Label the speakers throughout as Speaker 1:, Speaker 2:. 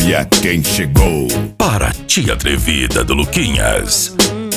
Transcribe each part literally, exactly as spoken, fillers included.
Speaker 1: Olha quem chegou.
Speaker 2: Para Tia Atrevida do Luquinhas.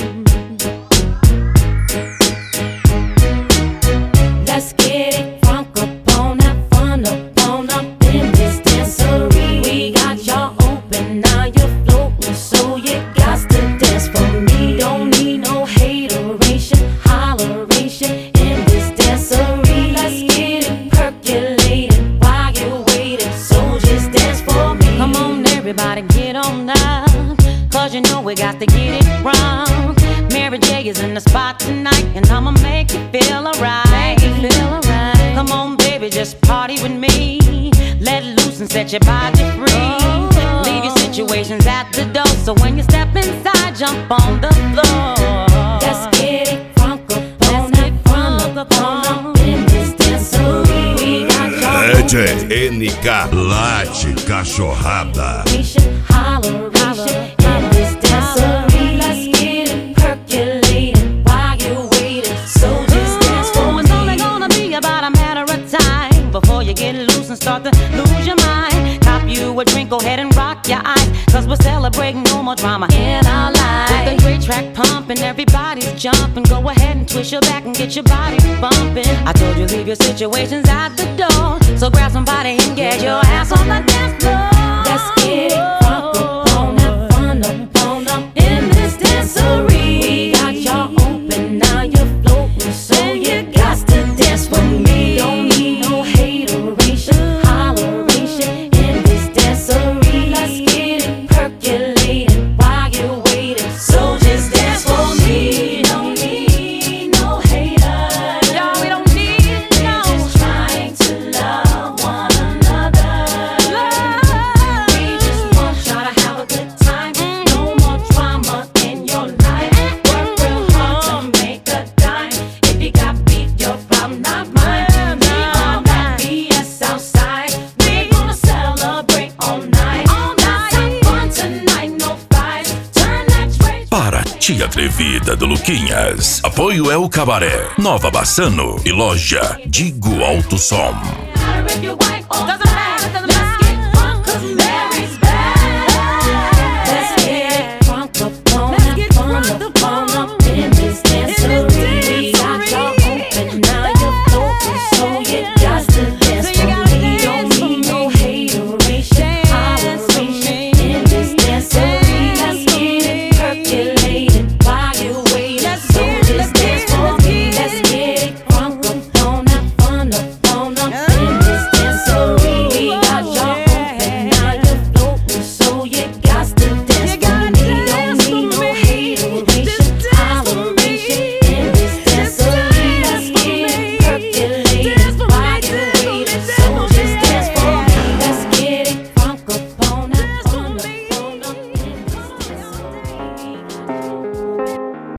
Speaker 3: Let's get it crunk up on that fun up on up in this dancery. We got y'all open, now you're floating, so you got to dance for me. Don't need no hateration, holleration in this dancery. Let's get it percolated while you're waiting, so just dance for me. Come on everybody, get on up, cause you know we got to get it wrong. Mary J is in the spot tonight, and I'ma make you feel alright. Make you feel alright. Come on, baby, just party with me. Let loose and set your body free. Oh. Leave your situations at the door, so when you step inside, jump on the floor. Let's get it crunk up on that front up on in this dancery. We got y'all
Speaker 1: É de N K.
Speaker 2: Late Cachorrada.
Speaker 3: holleration in this dancery. Let's get it percolated while you're waiting, so just dance for me. It's only gonna be about a matter of time before you get loose and start to lose your mind. Cop you a drink, go ahead and rock your eyes, cause we're celebrating no more drama in our lives. With a great track pumping, everybody's jumping. Go ahead and twist your back and get your body bumping. I told you leave your situations at the door, so grab somebody and get your ass on the dance floor. Let's get it crunk up on that fun up on up in this dancery. We got y'all open, now you're floating, so you got to dance for me. Don't need no hateration, holleration in this dancery. Let's get it percolated while you're waiting, so just dance for me. Don't need no haters, y'all, we don't need no. We're just trying to love one another. We just want y'all to have a good time. No more drama in your life. Work real hard to make a dime. If you got beef, your problem, not mine. Leave all that B S outside. We gonna celebrate all night. Let's have fun tonight, no fights. Turn that rage.
Speaker 2: Para Tia Atrevida do Luquinhas. Apoio é o Cabaré, Nova Bassano e loja Digo Alto Som.
Speaker 3: If your wife, doesn't matter, doesn't matter.